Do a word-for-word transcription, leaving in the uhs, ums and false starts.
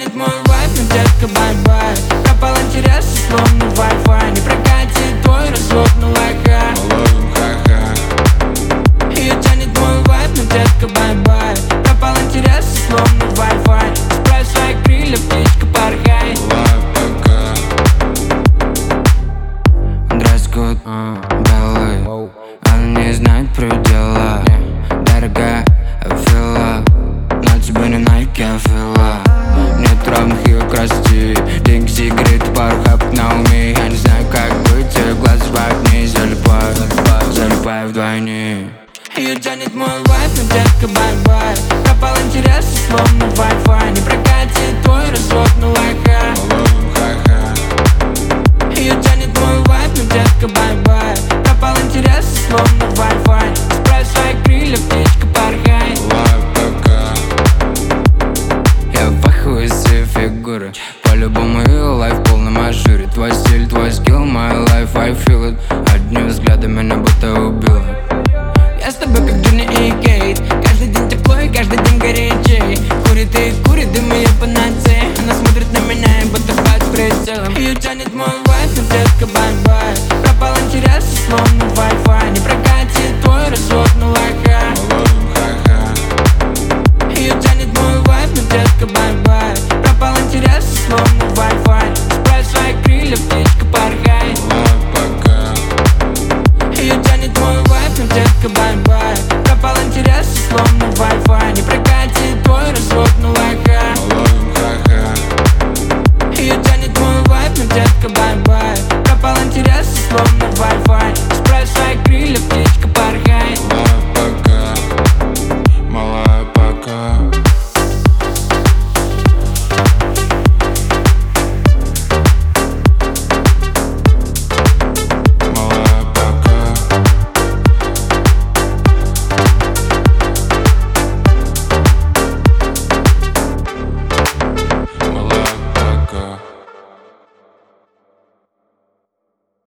тянет мой вайб, но детка бай-бай. Пропал интерес, словно Wi-Fi. Не прокатит твой развод на лайка. Ее тянет мой вайб, но детка бай-бай. Пропал интерес, словно Wi-Fi. Справь свои крылья, птичка, порхай. Дресс-код белый, она не знает предела. Дорогая, I feel love, но тебе не Nike, I feel love. Нет равных ее красоте. Деньги, сигареты, пару хапок на уме. Я не знаю, как быть, ее глаза в огне. Залипаю, залипаю вдвойне. Ее тянет мой вайб, но детка бай-бай. Пропал интерес, словно Wi-Fi. Не прокатит твой развод на лайка. Ее тянет мой вайб, но детка бай-бай. Пропал интерес, словно Wi-Fi. Справь свои крылья, птичка, порхай. Я в ахуе с ее фигуры. По-любому ее лайф в полном ажуре. Твой стиль, твой скилл, my life, I feel it. Одним взглядом меня будто убил. Я с тобой как Джонни и Кейт. Каждый день тепло и каждый день горячей. Курит и курит, дым ее панацея. Она смотрит на меня и будто под прицелом. Ее тянет мой вайб, но детка бай-бай. Пропал интерес, словно Wi-Fi. Не прокатит твой развод на лайка. Ее тянет мой вайб, но детка бай-бай. Пропал интерес, словно Wi-Fi. Справь свои крылья, птичка, порхай. Ее тянет мой вайб, но детка бай-бай. Пропал интерес, словно Wi-Fi. Не прокатит твой развод на лайка. Ее тянет мой вайб, но детка бай-бай. Пропал интерес, словно Wi-Fi. Справь свои крылья.